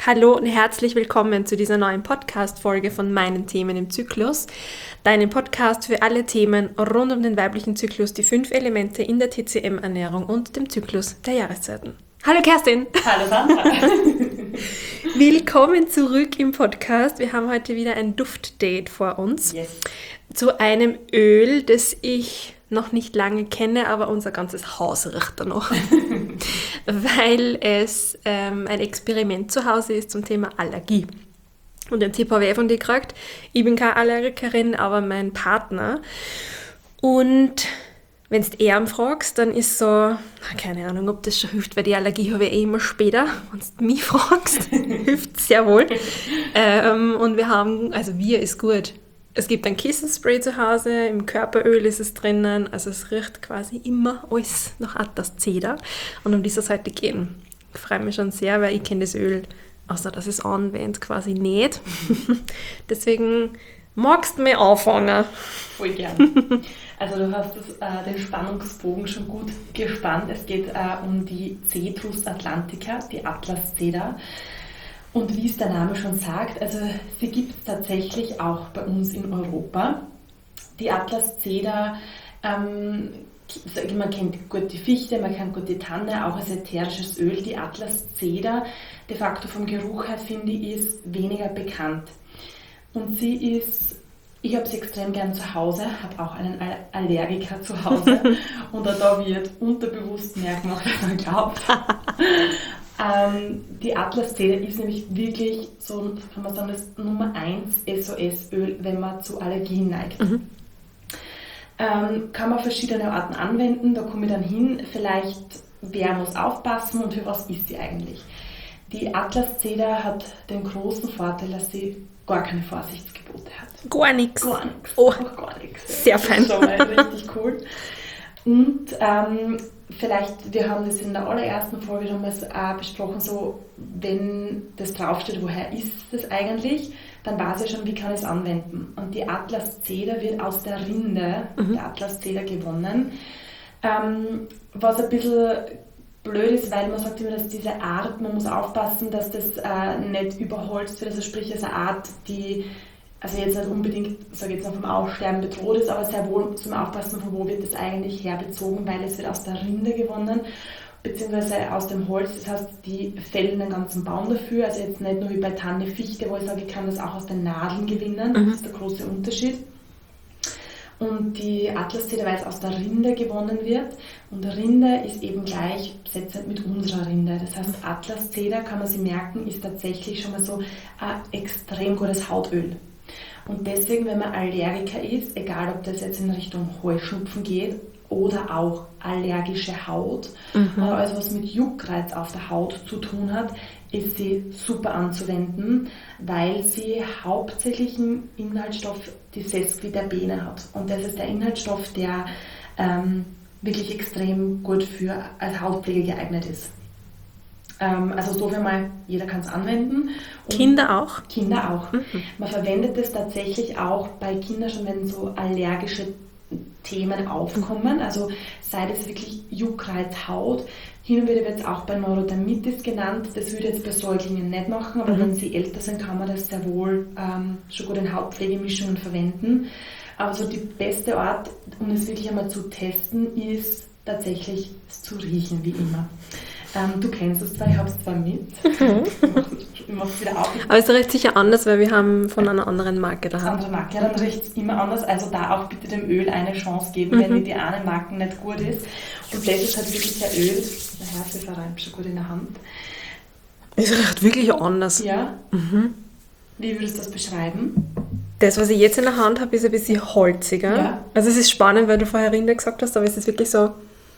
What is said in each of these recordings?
Hallo und herzlich willkommen zu dieser neuen Podcast-Folge von meinen Themen im Zyklus. Deinem Podcast für alle Themen rund um den weiblichen Zyklus, die 5 Elemente in der TCM-Ernährung und dem Zyklus der Jahreszeiten. Hallo Kerstin! Hallo Sandra! Willkommen zurück im Podcast. Wir haben heute wieder ein Duftdate vor uns. Yes. Zu einem Öl, das ich noch nicht lange kenne, aber unser ganzes Haus riecht danach. Weil es ein Experiment zu Hause ist zum Thema Allergie. Und den Tipp habe ich von dir gekriegt. Ich bin keine Allergikerin, aber mein Partner. Und wenn du ihn fragst, dann ist so, keine Ahnung, ob das schon hilft, weil die Allergie habe ich immer später. Wenn du mich fragst, hilft es sehr wohl. Und wir haben, also wir ist gut. Es gibt ein Kissenspray zu Hause, im Körperöl ist es drinnen, also es riecht quasi immer alles nach Atlas Cedar. Und um diese Seite gehen. Ich freue mich schon sehr, weil ich kenne das Öl, außer dass es anwendet, quasi nicht. Deswegen magst du mir anfangen. Voll gern. Also du hast den Spannungsbogen schon gut gespannt. Es geht um die Cetrus atlantica, die Atlas Cedar. Und wie es der Name schon sagt, also sie gibt es tatsächlich auch bei uns in Europa. Die Atlas Cedar, man kennt gut die Fichte, man kennt gut die Tanne, auch als ätherisches Öl. Die Atlas Cedar, de facto vom Geruch her, finde ich, ist weniger bekannt. Und sie ist, ich habe sie extrem gern zu Hause, habe auch einen Allergiker zu Hause. Und auch da wird unterbewusst mehr gemacht, als man glaubt. Die Atlas Cedar ist nämlich wirklich so, kann man sagen, das Nummer 1 SOS-Öl, wenn man zu Allergien neigt. Kann man verschiedene Arten anwenden, da komme ich dann hin. Vielleicht, wer muss aufpassen und für was ist sie eigentlich? Die Atlas Cedar hat den großen Vorteil, dass sie gar keine Vorsichtsgebote hat. Gar nichts. Gar nichts. Oh, gar nichts. Sehr fein. Das ist schon mal richtig cool. Und vielleicht, wir haben das in der allerersten Folge damals besprochen, so, wenn das draufsteht, woher ist das eigentlich, dann weiß ich schon, wie kann ich es anwenden. Und die Atlas Cedar wird aus der Rinde der Atlas Cedar gewonnen. Was ein bisschen blöd ist, weil man sagt immer, dass diese Art, man muss aufpassen, dass das nicht überholzt wird, also sprich, als eine Art, die also jetzt nicht unbedingt, sage ich jetzt noch vom Aussterben bedroht ist, aber sehr wohl zum Aufpassen, von wo wird das eigentlich herbezogen, weil es wird aus der Rinde gewonnen, beziehungsweise aus dem Holz, das heißt, die fällen den ganzen Baum dafür, also jetzt nicht nur wie bei Tanne, Fichte, wo ich sage, ich kann das auch aus den Nadeln gewinnen, das ist der große Unterschied. Und die Atlas Cedar, weil es aus der Rinde gewonnen wird, und Rinde ist eben gleichbesetzt mit unserer Rinde. Das heißt, Atlas Cedar, kann man sich merken, ist tatsächlich schon mal so ein extrem gutes Hautöl. Und deswegen, wenn man Allergiker ist, egal ob das jetzt in Richtung Heuschnupfen geht oder auch allergische Haut, also was mit Juckreiz auf der Haut zu tun hat, ist sie super anzuwenden, weil sie hauptsächlich einen Inhaltsstoff, die Sesquiterpene hat. Und das ist der Inhaltsstoff, der wirklich extrem gut als Hautpflege geeignet ist. Also so viel mal, jeder kann es anwenden. Und Kinder auch? Kinder auch. Man verwendet es tatsächlich auch bei Kindern schon, wenn so allergische Themen aufkommen. Also sei das wirklich Juckreiz, Haut. Hin und wieder wird es auch bei Neurodermitis genannt. Das würde jetzt bei Säuglingen nicht machen, aber wenn sie älter sind, kann man das sehr wohl schon gut in Hautpflegemischungen verwenden. Aber so die beste Art, um es wirklich einmal zu testen, ist tatsächlich es zu riechen, wie immer. Du kennst es zwar, ich habe es zwar mit. Ich mache es wieder auf. Aber es riecht sicher anders, weil wir haben von einer anderen Marke da haben. Andere Marke, ja, dann riecht es immer anders. Also da auch bitte dem Öl eine Chance geben, wenn die eine Marke nicht gut ist. Und das ist halt wirklich ein Öl. Der Herzöfer reibt schon gut in der Hand. Es riecht wirklich anders. Ja. Wie würdest du das beschreiben? Das, was ich jetzt in der Hand habe, ist ein bisschen holziger. Ja. Also es ist spannend, weil du vorher Rinde gesagt hast, aber es ist wirklich so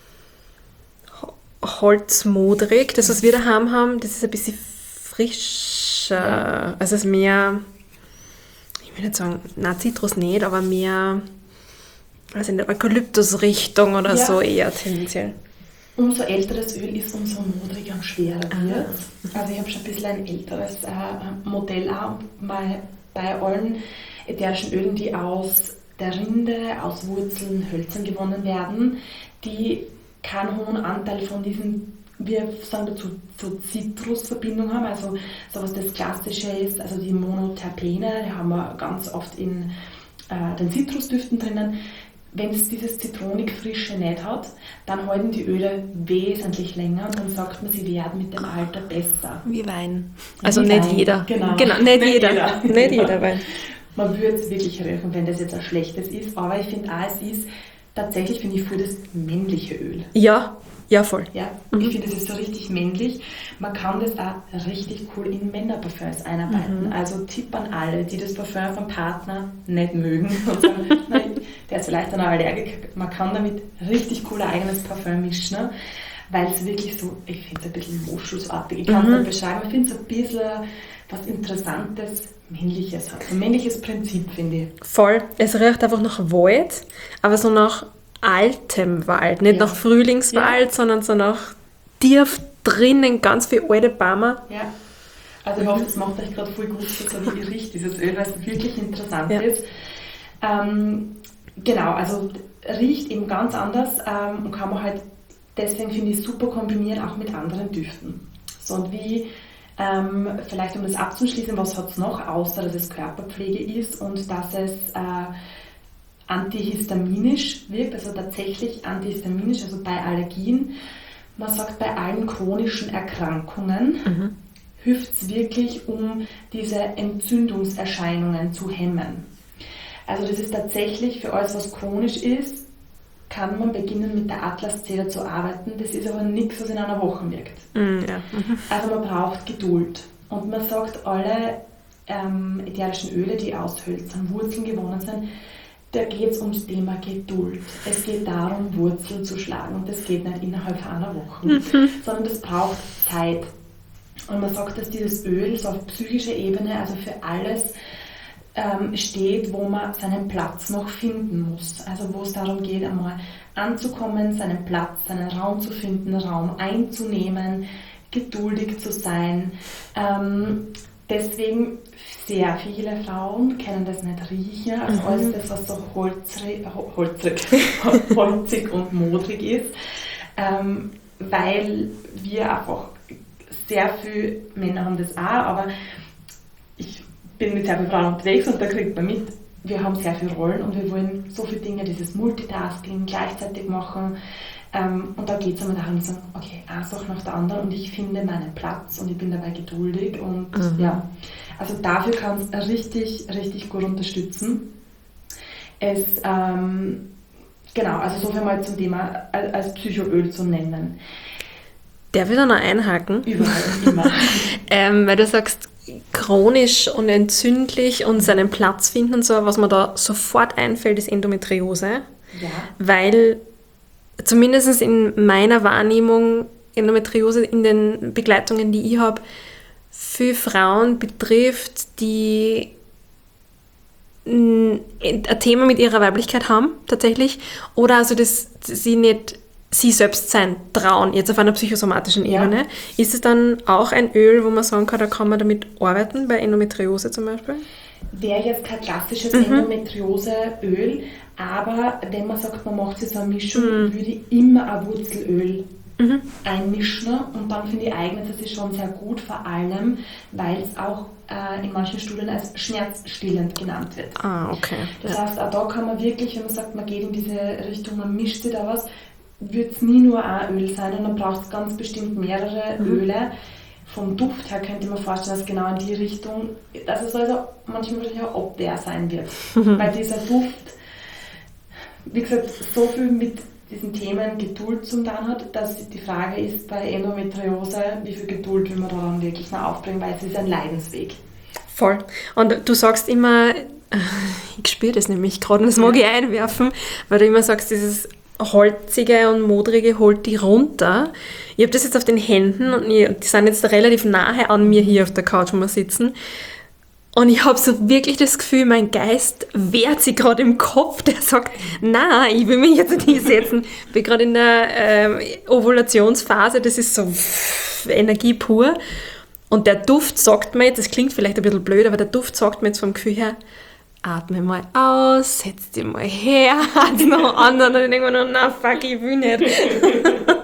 holzmodrig. Das, was wir daheim haben, das ist ein bisschen frischer. Ja. Also es ist mehr, ich will nicht sagen, Zitrus nicht, aber mehr also in der Eukalyptus-Richtung oder so eher tendenziell. Umso älter das Öl ist, umso modriger und schwerer wird es. Also ich habe schon ein bisschen ein älteres Modell auch bei allen ätherischen Ölen, die aus der Rinde, aus Wurzeln, Hölzern gewonnen werden, die keinen hohen Anteil von diesen wir sagen dazu, so Zitrusverbindung haben, also so was das Klassische ist, also die Monoterpene, die haben wir ganz oft in den Zitrusdüften drinnen. Wenn es dieses Zitronig-Frische nicht hat, dann halten die Öle wesentlich länger und dann sagt man, sie werden mit dem Alter besser. Wie Wein. Also Wie nicht Wein. jeder. Genau, nicht jeder. Nicht jeder Wein. Man würde es wirklich riechen, wenn das jetzt ein schlechtes ist, aber ich finde auch, es ist tatsächlich, finde ich, für das männliche Öl. Ja, voll. Ja, ich finde, das ist so richtig männlich. Man kann das auch richtig cool in Männerparfüms einarbeiten. Also Tipp an alle, die das Parfüm vom Partner nicht mögen und sagen, nein, der ist vielleicht ein Allergiker. Man kann damit richtig cool ein eigenes Parfüm mischen, ne? Weil es wirklich so, ich finde es ein bisschen moschusartig. Ich kann es nicht beschreiben, ich finde es ein bisschen was Interessantes, Männliches hat. Ein männliches Prinzip, finde ich. Voll. Es riecht einfach nach Wald, aber so nach altem Wald. Nicht nach Frühlingswald, sondern so nach tief drinnen ganz viele alte Bäume. Ja. Also ich hoffe, das macht euch gerade voll gut, so wie ihr riecht, dieses Öl, weil es wirklich interessant ist. Genau, also riecht eben ganz anders und kann man halt deswegen, finde ich, super kombinieren, auch mit anderen Düften. So, und wie, vielleicht um das abzuschließen, was hat es noch, außer dass es Körperpflege ist und dass es antihistaminisch wirkt, also tatsächlich antihistaminisch, also bei Allergien. Man sagt, bei allen chronischen Erkrankungen hilft es wirklich, um diese Entzündungserscheinungen zu hemmen. Also das ist tatsächlich für alles, was chronisch ist, kann man beginnen mit der Atlaszeder zu arbeiten. Das ist aber nichts, was in einer Woche wirkt. Also man braucht Geduld. Und man sagt, alle ätherischen Öle, die aus Hölzern, Wurzeln gewonnen sind, da geht es ums Thema Geduld. Es geht darum, Wurzeln zu schlagen. Und das geht nicht innerhalb einer Woche, sondern das braucht Zeit. Und man sagt, dass dieses Öl so auf psychischer Ebene, also für alles steht, wo man seinen Platz noch finden muss. Also wo es darum geht, einmal anzukommen, seinen Platz, seinen Raum zu finden, Raum einzunehmen, geduldig zu sein. Deswegen sehr viele Frauen können das nicht riechen, also alles das, was so holzig und modrig ist, weil wir einfach sehr viele Männer haben das auch, aber ich bin mit sehr vielen Frauen unterwegs und da kriegt man mit, wir haben sehr viele Rollen und wir wollen so viele Dinge, dieses Multitasking gleichzeitig machen. Und da geht es immer darum, zu sagen, okay, eine Sache nach der anderen und ich finde meinen Platz und ich bin dabei geduldig und ja, also dafür kann es richtig, richtig gut unterstützen. Es, genau, also so viel mal zum Thema als Psychoöl zu nennen. Darf ich da noch einhaken? Überall, immer. Weil du sagst, chronisch und entzündlich und seinen Platz finden und so, was mir da sofort einfällt, ist Endometriose. Ja. Weil zumindest in meiner Wahrnehmung Endometriose in den Begleitungen, die ich habe, viele Frauen betrifft, die ein Thema mit ihrer Weiblichkeit haben, tatsächlich, oder also dass sie nicht sie selbst sein trauen, jetzt auf einer psychosomatischen Ebene. Ist es dann auch ein Öl, wo man sagen kann, da kann man damit arbeiten, bei Endometriose zum Beispiel? Wäre jetzt kein klassisches Endometrioseöl, aber wenn man sagt, man macht jetzt eine Mischung, würde ich immer ein Wurzelöl einmischen und dann finde ich, eignet es sich schon sehr gut, vor allem, weil es auch in manchen Studien als schmerzstillend genannt wird. Ah, okay. Das heißt, auch da kann man wirklich, wenn man sagt, man geht in diese Richtung, man mischt sich da was, wird es nie nur ein Öl sein und dann braucht es ganz bestimmt mehrere Öle. Vom Duft her könnte man vorstellen, dass genau in die Richtung, dass es also manchmal wahrscheinlich auch Abwehr sein wird. Weil dieser Duft, wie gesagt, so viel mit diesen Themen Geduld zum tun hat, dass die Frage ist bei Endometriose, wie viel Geduld will man daran wirklich noch aufbringen, weil es ist ein Leidensweg. Voll. Und du sagst immer, ich spüre das nämlich gerade und das mag ich einwerfen, weil du immer sagst, dieses holzige und modrige holt die runter. Ich habe das jetzt auf den Händen und die sind jetzt relativ nahe an mir hier auf der Couch, wo wir sitzen. Und ich habe so wirklich das Gefühl, mein Geist wehrt sich gerade im Kopf, der sagt, nein, ich will mich jetzt nicht hinsetzen. Ich bin gerade in der Ovulationsphase, das ist so Energie pur. Und der Duft sagt mir jetzt, das klingt vielleicht ein bisschen blöd, aber der Duft sagt mir jetzt vom Gefühl her, atme mal aus, setz dich mal her, hat es noch anderen und ich denke mir, na fuck, ich will nicht.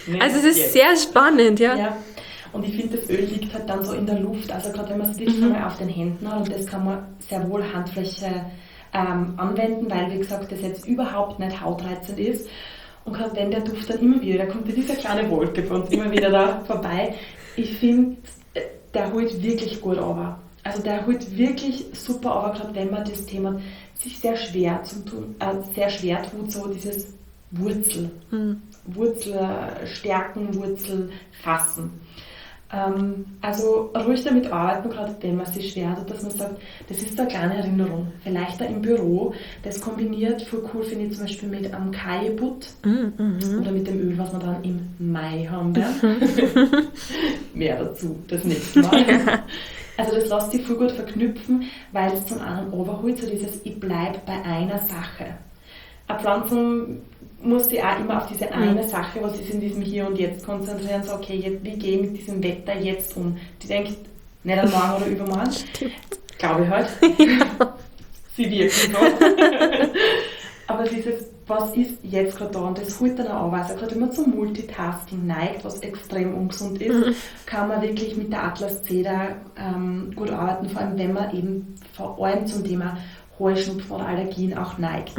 Ne? Also es ist sehr spannend, ja. Ja. Und ich finde, das Öl liegt halt dann so in der Luft. Also gerade wenn man es wirklich einmal auf den Händen hat, und das kann man sehr wohl Handfläche anwenden, weil, wie gesagt, das jetzt überhaupt nicht hautreizend ist. Und gerade wenn der Duft dann immer wieder, da kommt diese kleine Wolke von uns immer wieder da vorbei. Ich finde, der holt wirklich gut runter. Also der holt wirklich super runter, gerade wenn man das Thema sich sehr schwer tut, so dieses Wurzel. Wurzel stärken, Wurzel fassen. Also ruhig damit arbeiten, gerade wenn man sich schwer tut, dass man sagt, das ist eine kleine Erinnerung. Vielleicht da im Büro, das kombiniert, voll cool finde ich zum Beispiel mit einem Kajebut oder mit dem Öl, was wir dann im Mai haben werden. Mehr dazu das nächste Mal. Also das lässt sich voll gut verknüpfen, weil es zum einen overholt, so dieses ich bleibe bei einer Sache. Eine Pflanzung muss sich auch immer auf diese eine Sache, was ist in diesem Hier und Jetzt konzentrieren, so okay, jetzt, wie gehe ich mit diesem Wetter jetzt um? Die denkt nicht an morgen oder übermorgen, glaube ich halt. Sie wirken so. Aber dieses, was ist jetzt gerade da, und das holt dann auch an. Also gerade wenn man zum Multitasking neigt, was extrem ungesund ist, kann man wirklich mit der Atlas Cedar gut arbeiten, vor allem wenn man eben vor allem zum Thema Heuschnupfen oder Allergien auch neigt.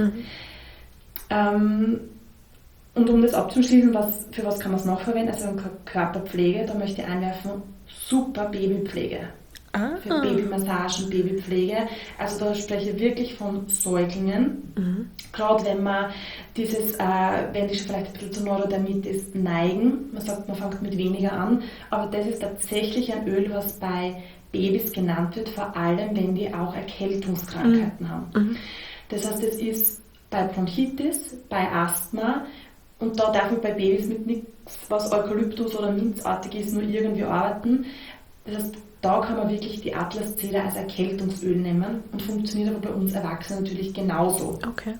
Und um das abzuschließen, für was kann man es noch verwenden? Also Körperpflege, da möchte ich einwerfen, super Babypflege. Für Babymassagen, Babypflege. Also da spreche ich wirklich von Säuglingen. Gerade wenn man wenn die schon vielleicht ein bisschen zu Neurodermitis neigen, man sagt, man fängt mit weniger an, aber das ist tatsächlich ein Öl, was bei Babys genannt wird, vor allem wenn die auch Erkältungskrankheiten haben. Das heißt, es ist bei Bronchitis, bei Asthma, und da darf man bei Babys mit nichts, was Eukalyptus oder Minzartig ist, nur irgendwie arbeiten. Das heißt, da kann man wirklich die Atlas Cedar als Erkältungsöl nehmen und funktioniert aber bei uns Erwachsenen natürlich genauso. Okay.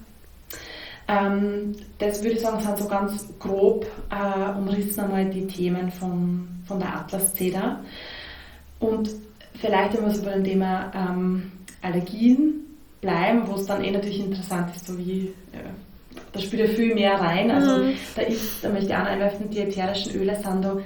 Das würde ich sagen, sind so ganz grob umrissen einmal die Themen von der Atlas Cedar. Und vielleicht, wenn wir so bei dem Thema Allergien bleiben, wo es dann natürlich interessant ist, so wie da spielt ja viel mehr rein. Also da möchte ich auch einwerfen, die ätherischen Öle sind da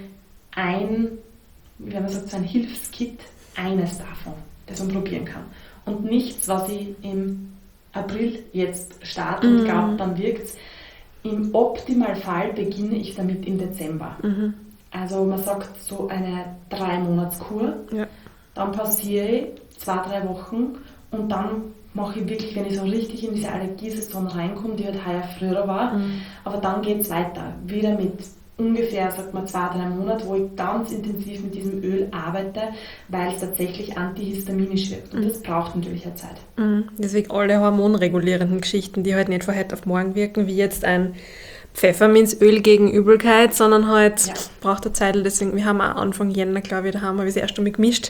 wie man sagt, so ein Hilfskit, eines davon, das man probieren kann. Und nichts, was ich im April jetzt starte und glaube, dann wirkt es. Im Optimalfall beginne ich damit im Dezember. Also man sagt so eine 3-Monats-Kur. Ja. Dann passiere ich 2-3 Wochen und dann mache ich wirklich, wenn ich so richtig in diese Allergiesaison reinkomme, die halt heuer früher war, aber dann geht es weiter. Wieder mit ungefähr, sagt man, 2-3 Monate, wo ich ganz intensiv mit diesem Öl arbeite, weil es tatsächlich antihistaminisch wirkt. Und das braucht natürlich eine Zeit. Deswegen alle hormonregulierenden Geschichten, die halt nicht von heute auf morgen wirken, wie jetzt ein Pfefferminzöl gegen Übelkeit, sondern halt braucht eine Zeit. Deswegen, wir haben auch Anfang Jänner, glaube ich, da haben wir das erste Mal gemischt,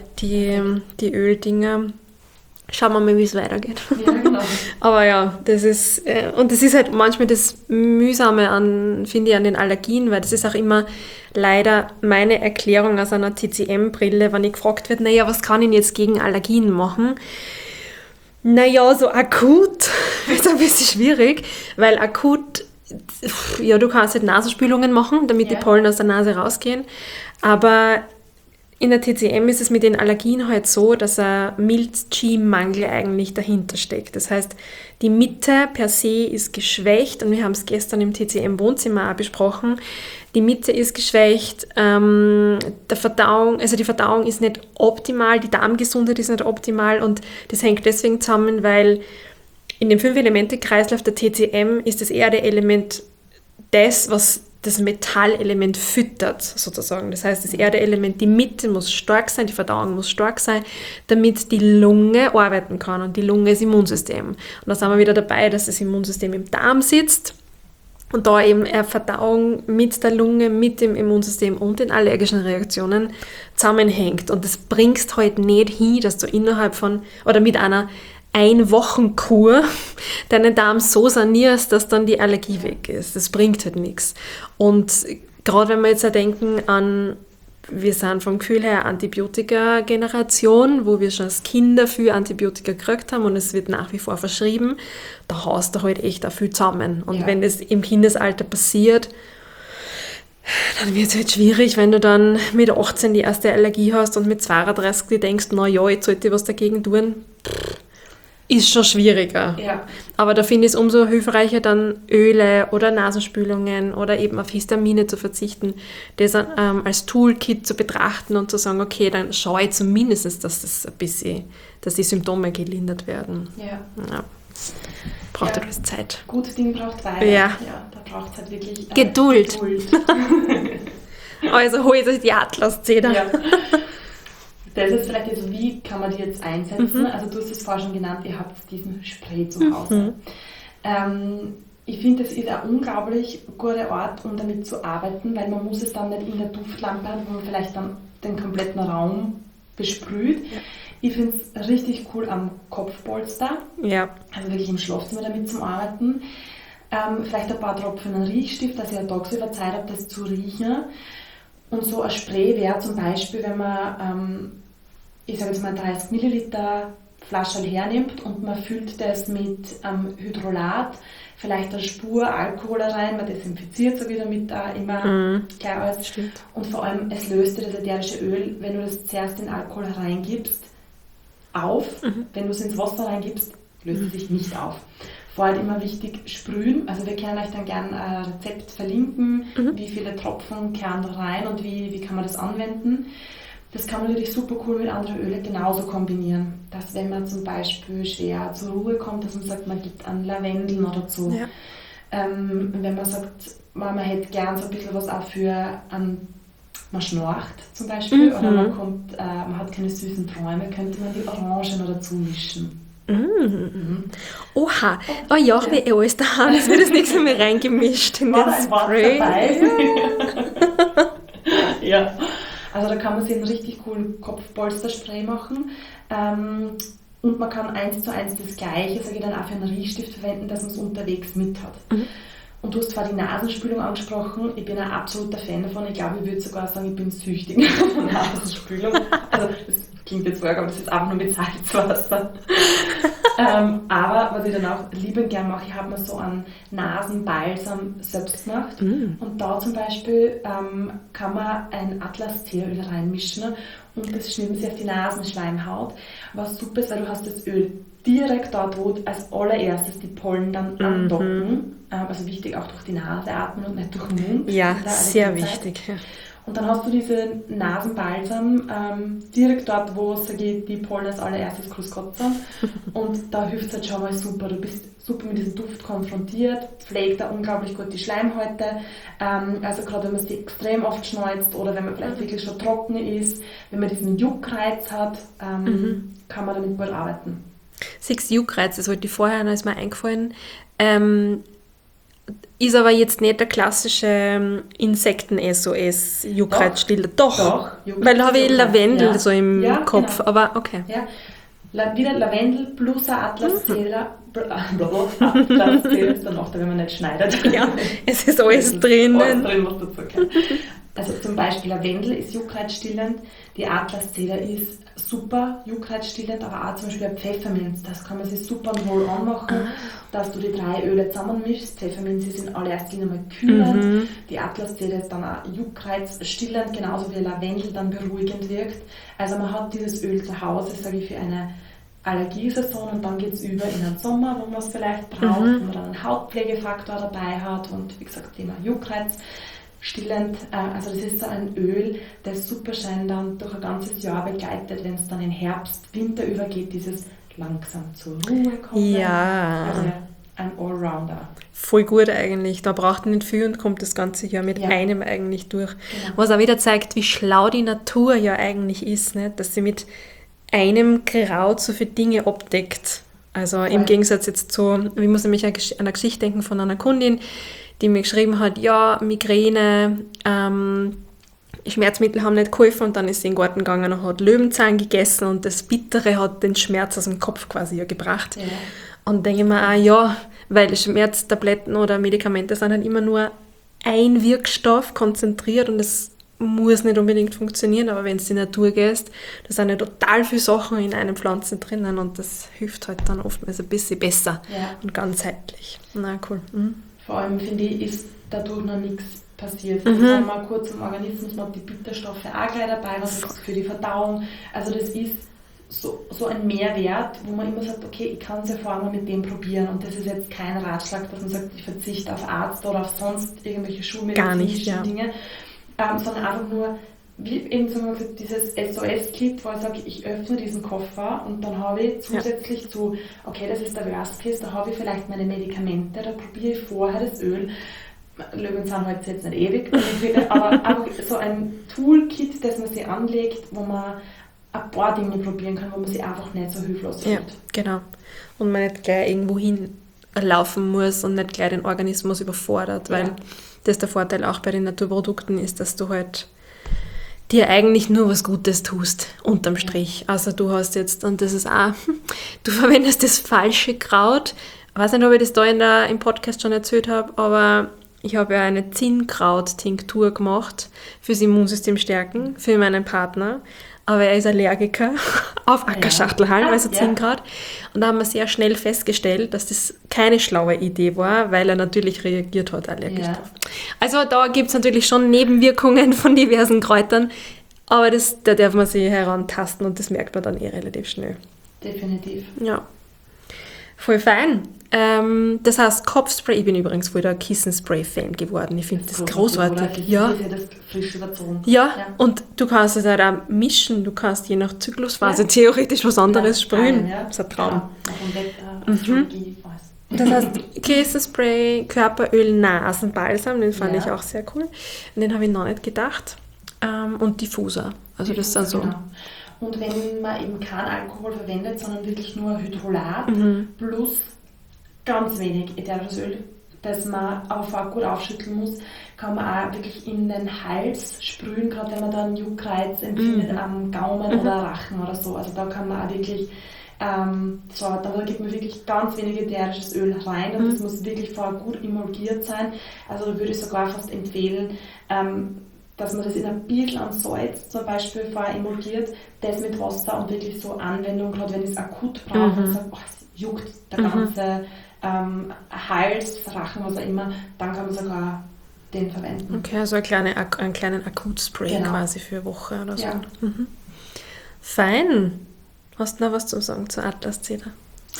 die Öldinger. Schauen wir mal, wie es weitergeht. Ja, genau. Aber ja, das ist, und das ist halt manchmal das Mühsame finde ich, an den Allergien, weil das ist auch immer leider meine Erklärung aus einer TCM-Brille, wenn ich gefragt werde, naja, was kann ich jetzt gegen Allergien machen? Naja, so akut ist ein bisschen schwierig, weil akut, ja, du kannst halt Nasenspülungen machen, damit die Pollen aus der Nase rausgehen, aber in der TCM ist es mit den Allergien halt so, dass ein Milz-G-Mangel eigentlich dahinter steckt. Das heißt, die Mitte per se ist geschwächt und wir haben es gestern im TCM-Wohnzimmer auch besprochen. Die Mitte ist geschwächt, die Verdauung ist nicht optimal, die Darmgesundheit ist nicht optimal und das hängt deswegen zusammen, weil in dem 5-Elemente-Kreislauf der TCM ist das Erde-Element das, was das Metallelement füttert, sozusagen. Das heißt, das Erdeelement, die Mitte muss stark sein, die Verdauung muss stark sein, damit die Lunge arbeiten kann. Und die Lunge ist Immunsystem. Und da sind wir wieder dabei, dass das Immunsystem im Darm sitzt und da eben eine Verdauung mit der Lunge, mit dem Immunsystem und den allergischen Reaktionen zusammenhängt. Und das bringst halt nicht hin, dass du innerhalb von, oder mit einer 1-Wochen-Kur deinen Darm so sanierst, dass dann die Allergie weg ist. Das bringt halt nichts. Und gerade wenn wir jetzt auch denken an, wir sind vom Gefühl her Antibiotika-Generation, wo wir schon als Kinder viel Antibiotika gekriegt haben und es wird nach wie vor verschrieben, da haust du halt echt auch viel zusammen. Und wenn das im Kindesalter passiert, Dann wird es halt schwierig, wenn du dann mit 18 die erste Allergie hast und mit 32 dir denkst, na ja, jetzt sollte ich was dagegen tun. Ist schon schwieriger. Ja. Aber da finde ich es umso hilfreicher, dann Öle oder Nasenspülungen oder eben auf Histamine zu verzichten, das als Toolkit zu betrachten und zu sagen, okay, dann schaue ich zumindest, dass das ein bisschen, dass die Symptome gelindert werden. Ja. Ja. Braucht etwas Zeit. Gutes Ding braucht Weile. Ja. Da braucht es halt wirklich Geduld. Also holt euch die Atlaszeder. Ja. Das ist vielleicht so, wie kann man die jetzt einsetzen? Also du hast es vorher schon genannt, ihr habt diesen Spray zu Hause. Ich finde, das ist ein unglaublich guter Ort, um damit zu arbeiten, weil man muss es dann nicht in der Duftlampe haben, wo man vielleicht dann den kompletten Raum besprüht. Ja. Ich finde es richtig cool am Kopfpolster, also wirklich im Schlafzimmer damit zu arbeiten. Vielleicht ein paar Tropfen einen Riechstift, dass ich einen tagsüber Zeit habe, das zu riechen. Und so ein Spray wäre zum Beispiel, wenn man, ich sage jetzt mal 30 Milliliter Flasche hernimmt und man füllt das mit Hydrolat, vielleicht eine Spur Alkohol rein, man desinfiziert so wieder mit immer gleich alles. Stimmt. Und vor allem, es löst dir das ätherische Öl, wenn du das zuerst in Alkohol reingibst, auf. Wenn du es ins Wasser reingibst, löst es sich nicht auf. Vorher immer wichtig sprühen, also wir können euch dann gerne ein Rezept verlinken, wie viele Tropfen kehren da rein und wie kann man das anwenden. Das kann man natürlich super cool mit anderen Ölen genauso kombinieren, dass wenn man zum Beispiel schwer zur Ruhe kommt, dass man sagt, man gibt an Lavendel oder so. Ja. Wenn man sagt, man hätte gern so ein bisschen was auch für man schnarcht zum Beispiel oder man hat keine süßen Träume, könnte man die Orangen noch dazu mischen. Oha, ja, wie alles daheim, es wird das nächste Mal reingemischt in den Spray. Ja, also da kann man sich einen richtig coolen Kopfpolsterspray machen. Und man kann 1:1 das Gleiche, sage ich dann, auch für einen Riechstift verwenden, dass man es unterwegs mit hat. Und du hast zwar die Nasenspülung angesprochen, ich bin ein absoluter Fan davon. Ich glaube, ich würde sogar sagen, ich bin süchtig nach Nasenspülung. Also das klingt jetzt arg, aber das ist einfach nur mit Salzwasser. Aber was ich dann auch liebend gern mache, ich habe mir so einen Nasenbalsam selbst gemacht. Und da zum Beispiel kann man ein Atlas-Teeröl reinmischen und das schnitten sie auf die Nasenschleimhaut. Was super ist, weil du hast das Öl direkt dort, wo als allererstes die Pollen dann andocken. Also wichtig, auch durch die Nase atmen und nicht durch den Mund. Ja, sehr wichtig. Ja. Und dann hast du diese Nasenbalsam direkt dort, wo die Pollen als allererstes kotzen. Und da hilft es halt schon mal super. Du bist super mit diesem Duft konfrontiert, pflegt da unglaublich gut die Schleimhäute. Also gerade wenn man sie extrem oft schneuzt oder wenn man vielleicht wirklich schon trocken ist, wenn man diesen Juckreiz hat, kann man damit gut arbeiten. 6 Juckreiz, das wollte ich vorher noch, ist mir eingefallen. Ist aber jetzt nicht der klassische Insekten-SOS-Juckreizstiller. Doch, weil da habe ich Lavendel so im Kopf, genau. Aber okay. Ja. Wieder Lavendel plus ein Atlaszähler. Atlaszähler ist dann auch da, wenn man nicht schneidet. Ja, es ist alles drinnen. Alles drin, was dazu gehört. Also zum Beispiel Lavendel ist juckreizstillend, die Atlaszeder ist super juckreizstillend, aber auch zum Beispiel ein Pfefferminz, das kann man sich super ein Roll-on machen, dass du die 3 Öle zusammenmischst. Pfefferminz ist in allererster Linie mal kühlend, die Atlaszeder ist dann auch juckreizstillend, genauso wie Lavendel dann beruhigend wirkt. Also man hat dieses Öl zu Hause, sage ich, für eine Allergiesaison und dann geht es über in den Sommer, wo man es vielleicht braucht, wo man dann einen Hautpflegefaktor dabei hat und wie gesagt, Thema Juckreiz. Stillend, also das ist so ein Öl, das super schön dann durch ein ganzes Jahr begleitet, wenn es dann in Herbst, Winter übergeht, dieses langsam zur Ruhe kommen. Ja. Also ein Allrounder. Voll gut eigentlich, da braucht man nicht viel und kommt das ganze Jahr mit einem eigentlich durch. Genau. Was auch wieder zeigt, wie schlau die Natur ja eigentlich ist, nicht? Dass sie mit einem Kraut so viele Dinge abdeckt. Also im Gegensatz jetzt zu, ich muss nämlich an eine Geschichte denken von einer Kundin, die mir geschrieben hat, ja, Migräne, Schmerzmittel haben nicht geholfen und dann ist sie in den Garten gegangen und hat Löwenzahn gegessen und das Bittere hat den Schmerz aus dem Kopf quasi gebracht. Ja. Und denke ich mir auch, ja, weil Schmerztabletten oder Medikamente sind halt immer nur ein Wirkstoff konzentriert und es muss nicht unbedingt funktionieren, aber wenn du in die Natur gehst, da sind ja total viele Sachen in einer Pflanze drinnen und das hilft halt dann oftmals ein bisschen besser und ganzheitlich. Na, cool. Vor allem finde ich, ist dadurch noch nichts passiert. Das haben wir kurz im Organismus noch die Bitterstoffe auch gleich dabei, was ist für die Verdauung. Also das ist so ein Mehrwert, wo man immer sagt, okay, ich kann es ja vorher mal mit dem probieren und das ist jetzt kein Ratschlag, dass man sagt, ich verzichte auf Arzt oder auf sonst irgendwelche schulmedizinischen Dinge, sondern einfach nur, wie eben zum Beispiel dieses SOS-Kit, wo ich sage, ich öffne diesen Koffer und dann habe ich zusätzlich zu, okay, das ist der Worst Case, da habe ich vielleicht meine Medikamente, da probiere ich vorher das Öl. Löwen sind halt jetzt nicht ewig, aber einfach so ein Toolkit, das man sich anlegt, wo man ein paar Dinge probieren kann, wo man sich einfach nicht so hilflos fühlt. Ja, genau. Und man nicht gleich irgendwo hinlaufen muss und nicht gleich den Organismus überfordert, weil das der Vorteil auch bei den Naturprodukten ist, dass du halt dir eigentlich nur was Gutes tust, unterm Strich. Also du hast jetzt, und das ist auch, du verwendest das falsche Kraut. Ich weiß nicht, ob ich das da im Podcast schon erzählt habe, aber ich habe ja eine Zinnkraut-Tinktur gemacht fürs Immunsystem stärken, für meinen Partner. Aber er ist Allergiker auf Ackerschachtelhalm, also Zinnkraut. Und da haben wir sehr schnell festgestellt, dass das keine schlaue Idee war, weil er natürlich reagiert hat allergisch drauf. Also da gibt es natürlich schon Nebenwirkungen von diversen Kräutern, aber da darf man sich herantasten und das merkt man dann relativ schnell. Definitiv. Ja, voll fein. Das heißt Kopfspray, ich bin übrigens voll der Kissenspray-Fan geworden. Ich finde das großartig. Ja. Das ist ja das frisch überzogen. Ja, und du kannst es halt auch mischen. Du kannst je nach Zyklusphase theoretisch was anderes sprühen. Das ist ein Traum. Nach dem Wetter, Das heißt Kissenspray, Körperöl, Nasenbalsam, den fand ich auch sehr cool. Und den habe ich noch nicht gedacht. Und Diffuser. Also das sind so... Genau. Und wenn man eben keinen Alkohol verwendet, sondern wirklich nur Hydrolat plus ganz wenig ätherisches Öl, das man aber vorher gut aufschütteln muss, kann man auch wirklich in den Hals sprühen, gerade wenn man da einen Juckreiz empfindet am Gaumen oder Rachen oder so. Also da kann man auch wirklich, da gibt man wirklich ganz wenig ätherisches Öl rein und das muss wirklich vorher gut emulgiert sein. Also da würde ich sogar fast empfehlen, dass man das in ein bisschen an Salz zum Beispiel vorher emulgiert, das mit Wasser und wirklich so Anwendung, gerade wenn ich es akut brauche und sage, es juckt der ganze Hals, Rachen, was auch immer, dann kann man sogar den verwenden. Okay, also einen kleinen Akutspray quasi für eine Woche oder so. Ja. Fein. Hast du noch was zu sagen zu Atlaszeder?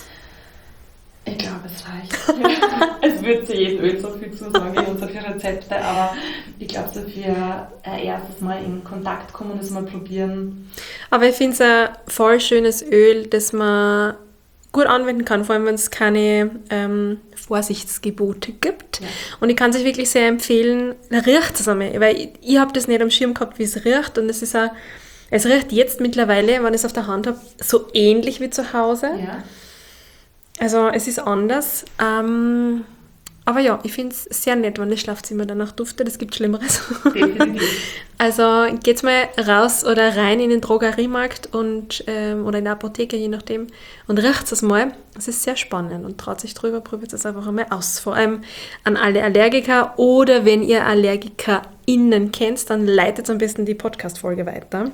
Ich glaube, es reicht. Es wird zu jedem Öl so viel zu sagen wie unsere Rezepte, aber ich glaube, so für erstes Mal in Kontakt kommen und es mal probieren. Aber ich finde es ein voll schönes Öl, das man gut anwenden kann, vor allem wenn es keine Vorsichtsgebote gibt. Ja. Und ich kann es euch wirklich sehr empfehlen, riecht es einmal, weil ich habe das nicht am Schirm gehabt, wie es riecht und es riecht jetzt mittlerweile, wenn ich es auf der Hand habe, so ähnlich wie zu Hause. Ja. Also es ist anders, aber ja, ich finde es sehr nett, wenn das Schlafzimmer danach duftet, es gibt Schlimmeres. Definitiv. Also geht's mal raus oder rein in den Drogeriemarkt und, oder in der Apotheke, je nachdem, und riecht es mal. Es ist sehr spannend und traut sich drüber, probiert es einfach einmal aus. Vor allem an alle Allergiker oder wenn ihr AllergikerInnen kennt, dann leitet am besten die Podcast-Folge weiter.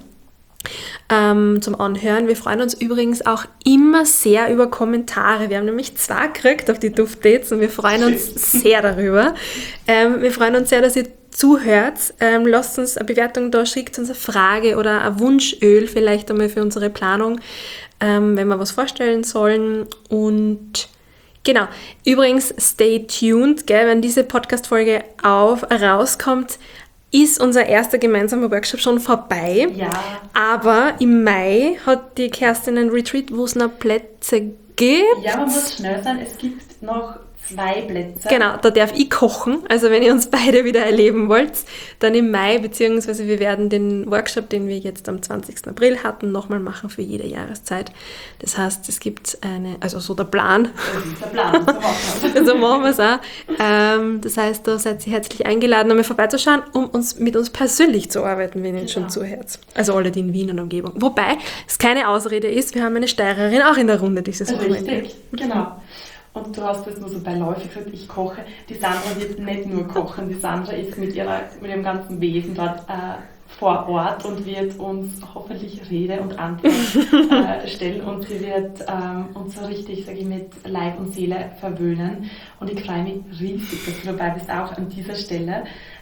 Zum Anhören. Wir freuen uns übrigens auch immer sehr über Kommentare. Wir haben nämlich 2 gekriegt auf die Duftdates und wir freuen uns sehr darüber. Wir freuen uns sehr, dass ihr zuhört. Lasst uns eine Bewertung da, schickt uns eine Frage oder ein Wunschöl vielleicht einmal für unsere Planung, wenn wir was vorstellen sollen. Und genau, übrigens stay tuned, gell, wenn diese Podcast-Folge rauskommt, ist unser erster gemeinsamer Workshop schon vorbei. Ja. Aber im Mai hat die Kerstin einen Retreat, wo es noch Plätze gibt. Ja, man muss schnell sein. Es gibt noch 2 Plätze. Genau, da darf ich kochen. Also wenn ihr uns beide wieder erleben wollt, dann im Mai, beziehungsweise wir werden den Workshop, den wir jetzt am 20. April hatten, nochmal machen für jede Jahreszeit. Das heißt, es gibt also so der Plan. Das ist der Plan, so machen wir es auch. Das heißt, da seid ihr herzlich eingeladen, einmal vorbeizuschauen, um mit uns persönlich zu arbeiten, wenn ihr schon zuhört. Also alle, die in Wien und Umgebung. Wobei es keine Ausrede ist, wir haben eine Steirerin auch in der Runde dieses Wochenende. Richtig, genau. Und du hast das nur so beiläufig gesagt, ich koche. Die Sandra wird nicht nur kochen, die Sandra ist mit ihrem ganzen Wesen dort vor Ort und wird uns hoffentlich Rede und Antwort stellen und sie wird uns so richtig, sage ich, mit Leib und Seele verwöhnen. Und ich freue mich riesig, dass du dabei bist, auch an dieser Stelle.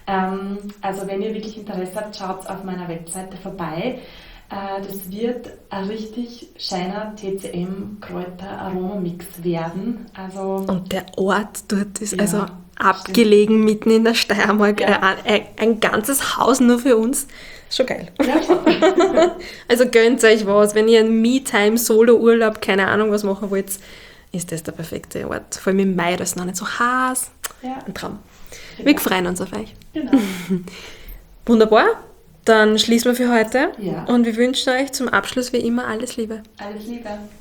Also wenn ihr wirklich Interesse habt, schaut auf meiner Webseite vorbei. Das wird ein richtig scheiner TCM-Kräuter-Aromamix werden. Also, und der Ort dort ist Ja, also abgelegen, mitten in der Steiermark. Ja. Ein ganzes Haus nur für uns. Ist schon geil. ja, schon. Also gönnt euch was. Wenn ihr einen Me-Time-Solo-Urlaub, keine Ahnung was machen wollt, ist das der perfekte Ort. Vor allem im Mai, da ist noch nicht so heiß. Ja. Ein Traum. Wir freuen uns auf euch. Genau. Wunderbar. Dann schließen wir für heute. Ja. Und wir wünschen euch zum Abschluss wie immer alles Liebe. Alles Liebe.